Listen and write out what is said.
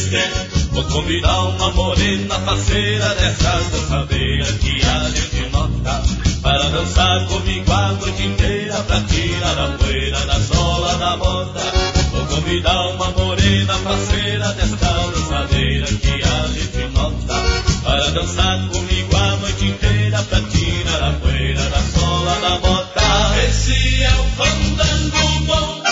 Vou convidar uma morena parceira dessas dançadeiras que a gente nota, para dançar comigo a noite inteira, pra tirar a poeira da sola da bota. Vou convidar uma morena parceira dessas dançadeiras que a gente nota, para dançar comigo a noite inteira, pra tirar a poeira da sola da bota. Esse é o fandango bom.